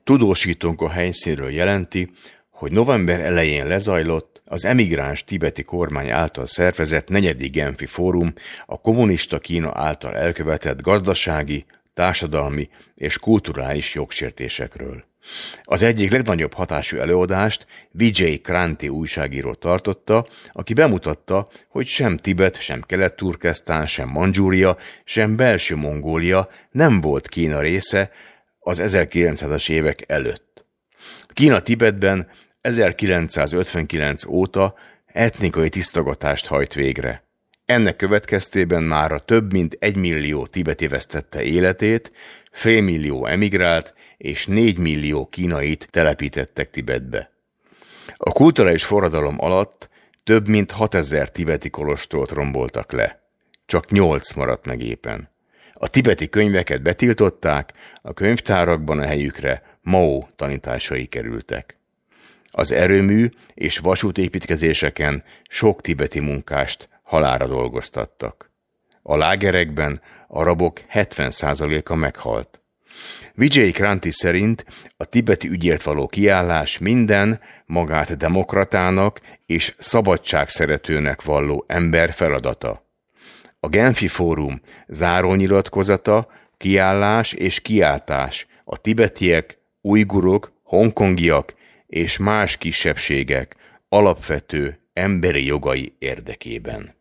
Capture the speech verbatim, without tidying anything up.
Tudósítónk a helyszínről jelenti, hogy november elején lezajlott az emigráns tibeti kormány által szervezett negyedik Genfi fórum a kommunista Kína által elkövetett gazdasági, társadalmi és kulturális jogsértésekről. Az egyik legnagyobb hatású előadást Vijay Kranti újságíró tartotta, aki bemutatta, hogy sem Tibet, sem Kelet-Turkesztán, sem Mandzsúria, sem belső Mongólia nem volt Kína része az ezerkilencszázas évek előtt. Kína Tibetben ezerkilencszázötvenkilenc óta etnikai tisztogatást hajt végre. Ennek következtében mára több mint egymillió tibeti vesztette életét, félmillió emigrált, és négymillió kínait telepítettek Tibetbe. A kulturális forradalom alatt több mint hatezer tibeti kolostort romboltak le. Csak nyolc maradt meg éppen. A tibeti könyveket betiltották, a könyvtárakban a helyükre Mao tanításai kerültek. Az erőmű és vasútépítkezéseken sok tibeti munkást halálra dolgoztattak. A lágerekben a rabok hetven százaléka meghalt. Vijay Kranti szerint a tibeti ügyért való kiállás minden magát demokratának és szabadságszeretőnek valló ember feladata. A Genfi Fórum zárónyilatkozata kiállás és kiáltás a tibetiek, ujgurok, hongkongiak és más kisebbségek alapvető emberi jogai érdekében.